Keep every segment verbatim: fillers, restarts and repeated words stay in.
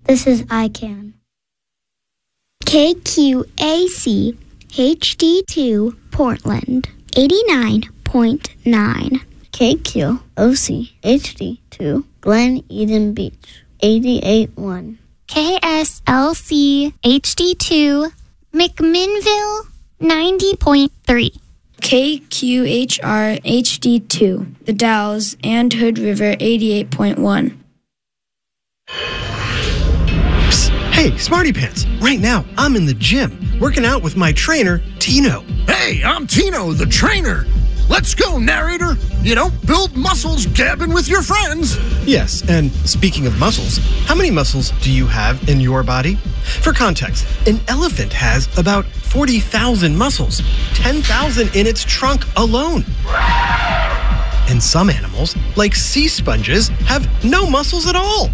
This is I CAN. K Q A C H D two Portland, eighty-nine point nine. K Q O C H D two Glen Eden Beach, eighty-eight point one. K S L C H D two McMinnville, ninety point three. K Q H R H D two, The Dalles and Hood River, eighty-eight point one. Psst. Hey, Smarty Pants, right now I'm in the gym working out with my trainer, Tino. Hey, I'm Tino, the trainer. Let's go, narrator. You know, build muscles gabbing with your friends. Yes, and speaking of muscles, how many muscles do you have in your body? For context, an elephant has about forty thousand muscles, ten thousand in its trunk alone. And some animals, like sea sponges, have no muscles at all.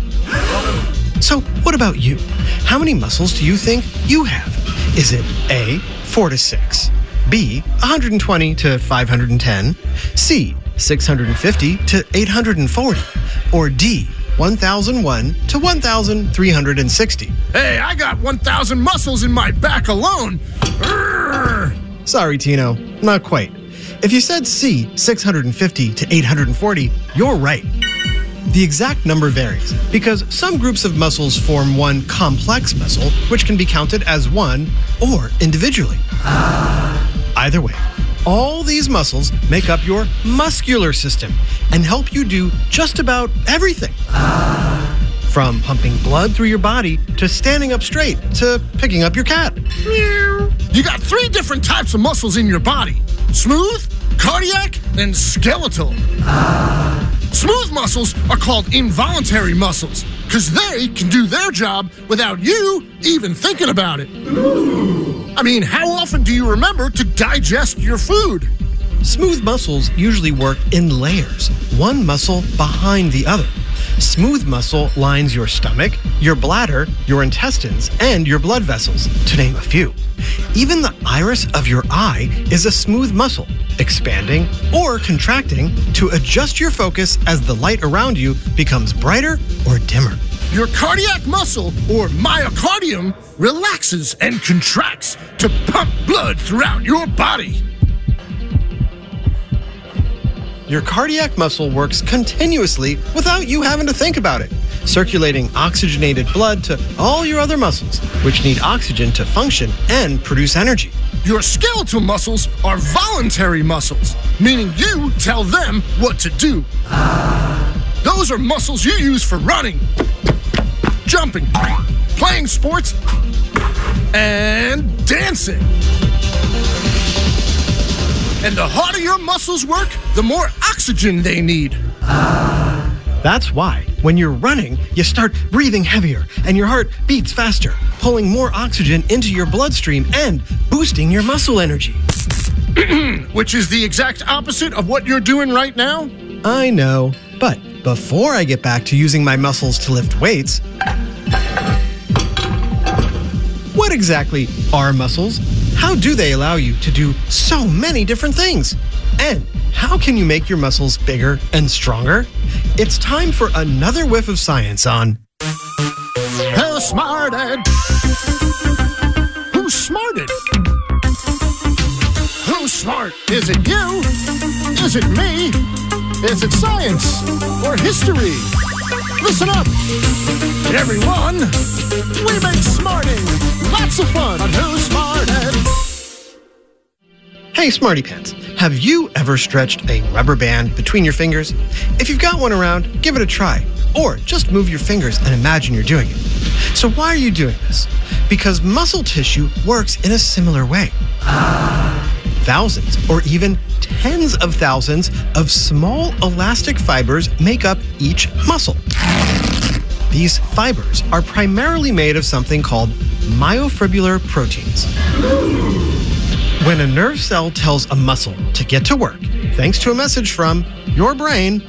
So what about you? How many muscles do you think you have? Is it A, four to six, B, one hundred twenty to five hundred ten, C, six hundred fifty to eight hundred forty, or D, one thousand one to one thousand three hundred sixty? Hey, I got one thousand muscles in my back alone. Urgh. Sorry, Tino, not quite. If you said C, six hundred fifty to eight hundred forty, you're right. The exact number varies because some groups of muscles form one complex muscle, which can be counted as one or individually. Either way, all these muscles make up your muscular system and help you do just about everything. From pumping blood through your body to standing up straight to picking up your cat. You got three different types of muscles in your body: smooth, cardiac, and skeletal. Smooth muscles are called involuntary muscles because they can do their job without you even thinking about it. I mean, how often do you remember to digest your food? Smooth muscles usually work in layers, one muscle behind the other. Smooth muscle lines your stomach, your bladder, your intestines, and your blood vessels, to name a few. Even the iris of your eye is a smooth muscle, expanding or contracting to adjust your focus as the light around you becomes brighter or dimmer. Your cardiac muscle, or myocardium, relaxes and contracts to pump blood throughout your body. Your cardiac muscle works continuously without you having to think about it, circulating oxygenated blood to all your other muscles, which need oxygen to function and produce energy. Your skeletal muscles are voluntary muscles, meaning you tell them what to do. Those are muscles you use for running, jumping, playing sports, and dancing. And the harder your muscles work, the more oxygen they need. That's why, when you're running, you start breathing heavier and your heart beats faster, pulling more oxygen into your bloodstream and boosting your muscle energy. Which is the exact opposite of what you're doing right now? I know, but before I get back to using my muscles to lift weights, what exactly are muscles? How do they allow you to do so many different things? And how can you make your muscles bigger and stronger? It's time for another whiff of science on Who smarted? Who's smarted? Who's smart? Is it you? Is it me? Is it science or history? Listen up, everyone. We make smarting lots of fun on Who Smarted. Hey, Smarty Pants, have you ever stretched a rubber band between your fingers? If you've got one around, give it a try. Or just move your fingers and imagine you're doing it. So why are you doing this? Because muscle tissue works in a similar way. Thousands or even tens of thousands of small elastic fibers make up each muscle. These fibers are primarily made of something called myofibrillar proteins. When a nerve cell tells a muscle to get to work, thanks to a message from your brain,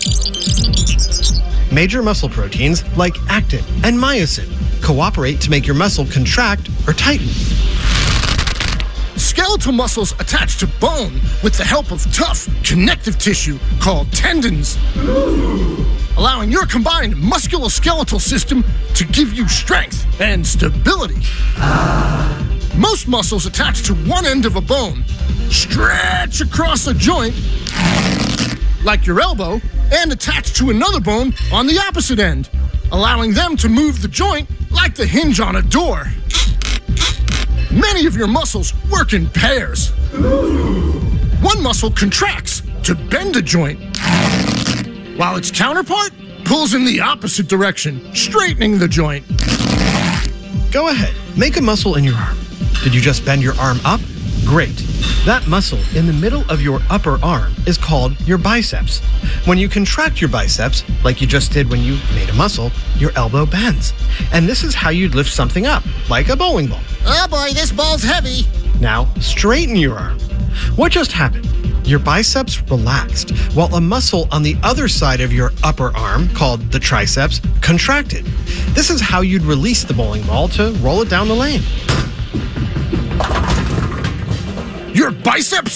major muscle proteins like actin and myosin cooperate to make your muscle contract or tighten. Skeletal muscles attach to bone with the help of tough connective tissue called tendons. allowing your combined musculoskeletal system to give you strength and stability. Most muscles attach to one end of a bone, stretch across a joint, like your elbow, and attach to another bone on the opposite end, allowing them to move the joint like the hinge on a door. Many of your muscles work in pairs. One muscle contracts to bend a joint, while its counterpart pulls in the opposite direction, straightening the joint. Go ahead, make a muscle in your arm. Did you just bend your arm up? Great. That muscle in the middle of your upper arm is called your biceps. When you contract your biceps, like you just did when you made a muscle, your elbow bends. And this is how you'd lift something up, like a bowling ball. Oh boy, this ball's heavy. Now, straighten your arm. What just happened? Your biceps relaxed, while a muscle on the other side of your upper arm, called the triceps, contracted. This is how you'd release the bowling ball to roll it down the lane. Your biceps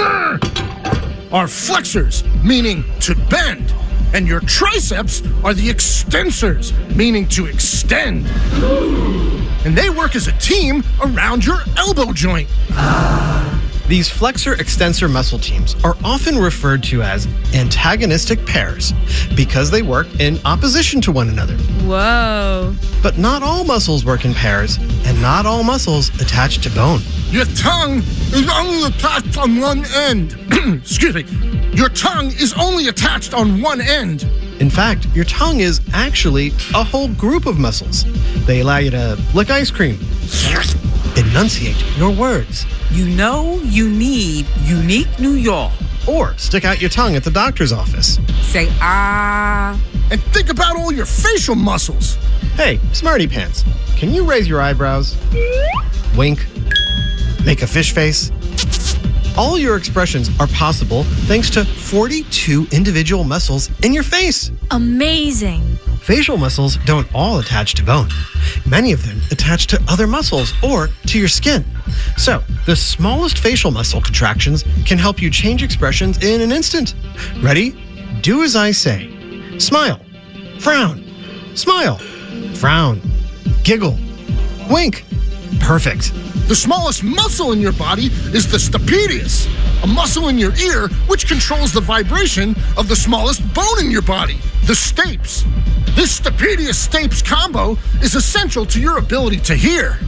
are flexors, meaning to bend, and your triceps are the extensors, meaning to extend. And they work as a team around your elbow joint. These flexor-extensor muscle teams are often referred to as antagonistic pairs because they work in opposition to one another. Whoa. But not all muscles work in pairs, and not all muscles attach to bone. Your tongue is only attached on one end. Excuse me. Your tongue is only attached on one end. In fact, your tongue is actually a whole group of muscles. They allow you to lick ice cream, enunciate your words, You know you need Unique New York. or stick out your tongue at the doctor's office. Say ah. And think about all your facial muscles. Hey, Smarty Pants, can you raise your eyebrows? Wink. Make a fish face. All your expressions are possible thanks to forty-two individual muscles in your face. Amazing. Facial muscles don't all attach to bone. Many of them attach to other muscles or to your skin. So, the smallest facial muscle contractions can help you change expressions in an instant. Ready? Do as I say. Smile. Frown. Smile. Frown. Giggle. Wink. Perfect. The smallest muscle in your body is the stapedius, a muscle in your ear which controls the vibration of the smallest bone in your body, the stapes. This stapedius-stapes combo is essential to your ability to hear.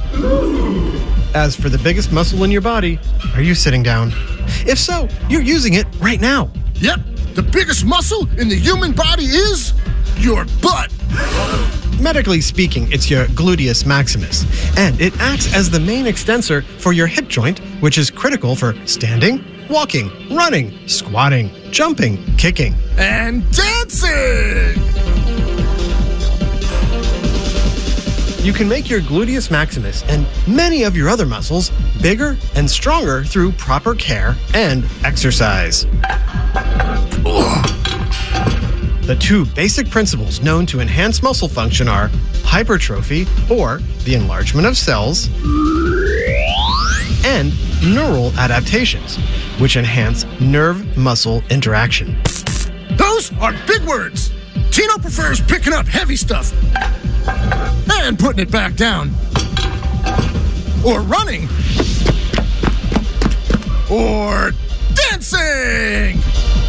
As for the biggest muscle in your body, are you sitting down? If so, you're using it right now. Yep, the biggest muscle in the human body is your butt. Medically speaking, it's your gluteus maximus, and it acts as the main extensor for your hip joint, which is critical for standing, walking, running, squatting, jumping, kicking, and dancing. You can make your gluteus maximus and many of your other muscles bigger and stronger through proper care and exercise. The two basic principles known to enhance muscle function are hypertrophy, or the enlargement of cells, and neural adaptations, which enhance nerve-muscle interaction. Those are big words. Tino prefers picking up heavy stuff and putting it back down, or running, or dancing.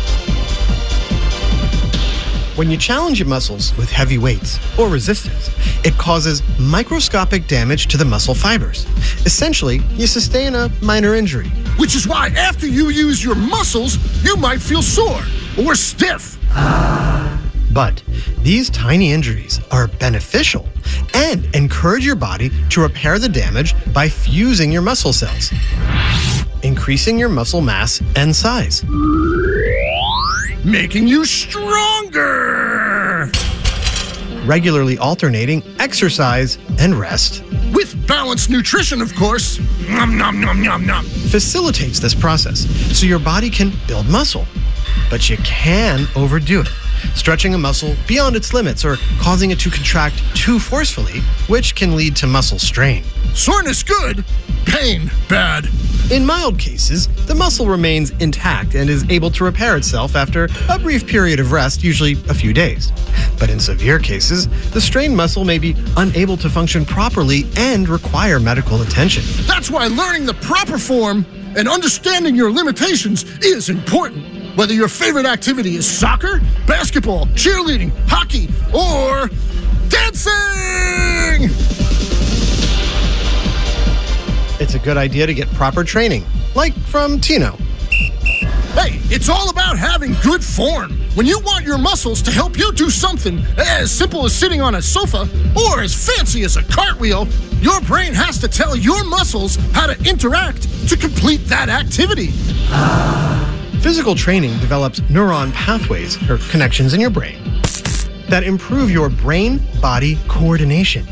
When you challenge your muscles with heavy weights or resistance, it causes microscopic damage to the muscle fibers. Essentially, you sustain a minor injury. Which is why after you use your muscles, you might feel sore or stiff. But these tiny injuries are beneficial and encourage your body to repair the damage by fusing your muscle cells, increasing your muscle mass and size, making you stronger. Regularly alternating exercise and rest, with balanced nutrition, of course, nom nom nom nom nom, facilitates this process so your body can build muscle. But you can overdo it, stretching a muscle beyond its limits or causing it to contract too forcefully, which can lead to muscle strain. Soreness good, pain bad. In mild cases, the muscle remains intact and is able to repair itself after a brief period of rest, usually a few days. But in severe cases, the strained muscle may be unable to function properly and require medical attention. That's why learning the proper form and understanding your limitations is important. Whether your favorite activity is soccer, basketball, cheerleading, hockey, or dancing! It's a good idea to get proper training, like from Tino. Hey, it's all about having good form. When you want your muscles to help you do something as simple as sitting on a sofa or as fancy as a cartwheel, your brain has to tell your muscles how to interact to complete that activity. Physical training develops neuron pathways, or connections in your brain, that improve your brain-body coordination.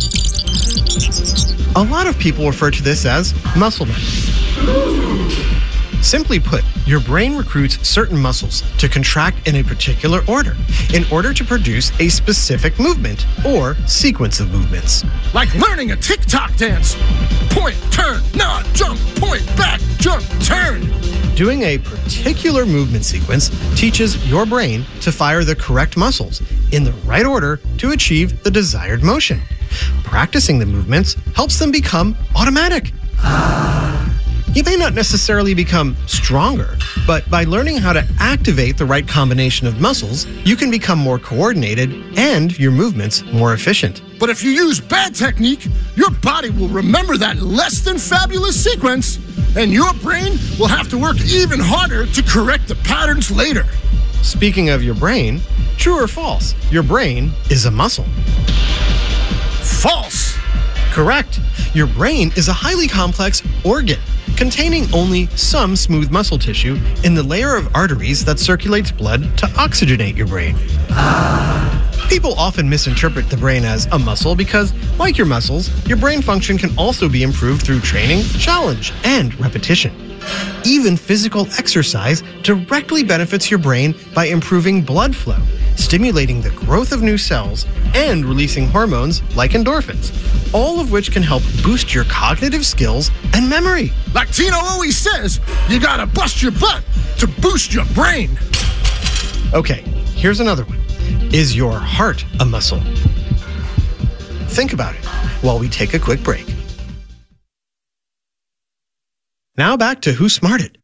A lot of people refer to this as muscle memory. Simply put, your brain recruits certain muscles to contract in a particular order in order to produce a specific movement or sequence of movements. Like learning a TikTok dance. Point, turn, nod, jump, point, back, jump, turn. Doing a particular movement sequence teaches your brain to fire the correct muscles in the right order to achieve the desired motion. Practicing the movements helps them become automatic. You may not necessarily become stronger, but by learning how to activate the right combination of muscles, you can become more coordinated and your movements more efficient. But if you use bad technique, your body will remember that less than fabulous sequence, and your brain will have to work even harder to correct the patterns later. Speaking of your brain, true or false, your brain is a muscle. False. Correct. Your brain is a highly complex organ containing only some smooth muscle tissue in the layer of arteries that circulates blood to oxygenate your brain. People often misinterpret the brain as a muscle because, like your muscles, your brain function can also be improved through training, challenge, and repetition. Even physical exercise directly benefits your brain by improving blood flow, stimulating the growth of new cells, and releasing hormones like endorphins, all of which can help boost your cognitive skills and memory. Like Tino always says, you gotta bust your butt to boost your brain. Okay, here's another one. Is your heart a muscle? Think about it while we take a quick break. Now back to Who Smarted.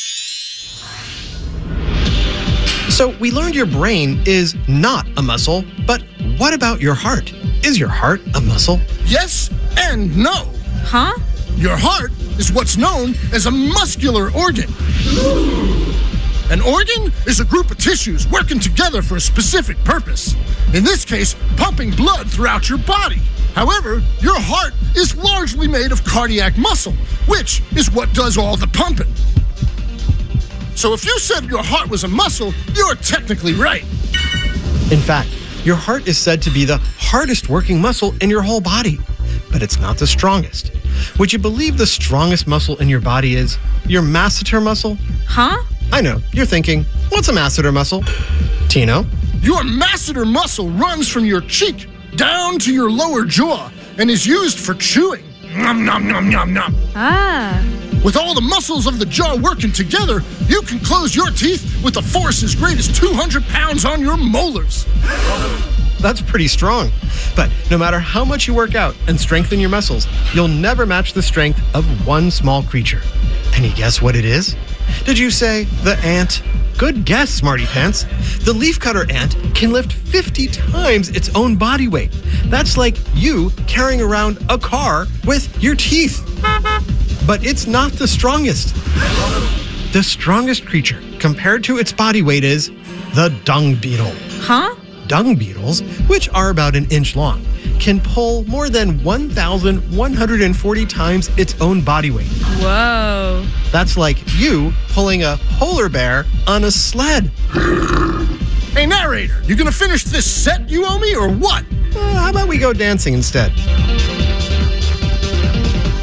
So we learned your brain is not a muscle, but what about your heart? Is your heart a muscle? Yes and no. Huh? Your heart is what's known as a muscular organ. An organ is a group of tissues working together for a specific purpose. In this case, pumping blood throughout your body. However, your heart is largely made of cardiac muscle, which is what does all the pumping. So if you said your heart was a muscle, you're technically right. In fact, your heart is said to be the hardest working muscle in your whole body, but it's not the strongest. Would you believe the strongest muscle in your body is your masseter muscle? Huh? I know, you're thinking, what's a masseter muscle? Tino? Your masseter muscle runs from your cheek down to your lower jaw and is used for chewing. Nom, nom, nom, nom, nom. Ah. With all the muscles of the jaw working together, you can close your teeth with a force as great as two hundred pounds on your molars. That's pretty strong. But no matter how much you work out and strengthen your muscles, you'll never match the strength of one small creature. Can you guess what it is? Did you say the ant? Good guess, Smarty Pants. The leafcutter ant can lift fifty times its own body weight. That's like you carrying around a car with your teeth. But it's not the strongest. The strongest creature compared to its body weight is the dung beetle. Huh? Dung beetles, which are about an inch long, can pull more than one thousand one hundred forty times its own body weight. Whoa. That's like you pulling a polar bear on a sled. Hey, narrator, you gonna finish this set you owe me or what? Uh, how about we go dancing instead?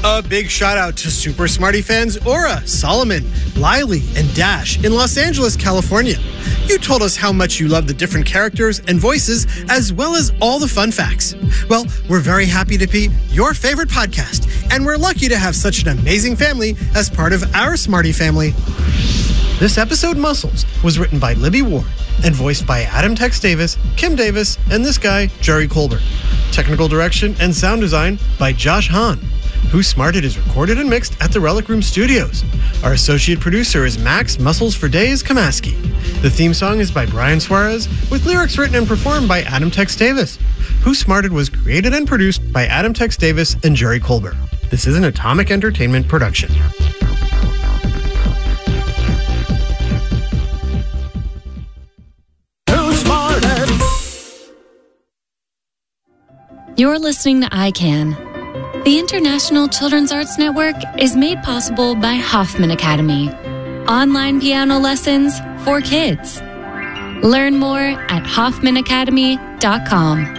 A big shout out to Super Smarty fans Aura, Solomon, Lily, and Dash in Los Angeles, California. You told us how much you love the different characters and voices, as well as all the fun facts. Well, we're very happy to be your favorite podcast, and we're lucky to have such an amazing family as part of our Smarty family. This episode, Muscles, was written by Libby Ward and voiced by Adam Tex Davis, Kim Davis, and this guy, Jerry Colbert. Technical direction and sound design by Josh Hahn. Who Smarted is recorded and mixed at the Relic Room Studios. Our associate producer is Max Muscles for Days Kamaski. The theme song is by Brian Suarez, with lyrics written and performed by Adam Tex Davis. Who Smarted was created and produced by Adam Tex Davis and Jerry Colbert. This is an Atomic Entertainment production. You're listening to I CAN. The International Children's Arts Network is made possible by Hoffman Academy. Online piano lessons for kids. Learn more at hoffman academy dot com.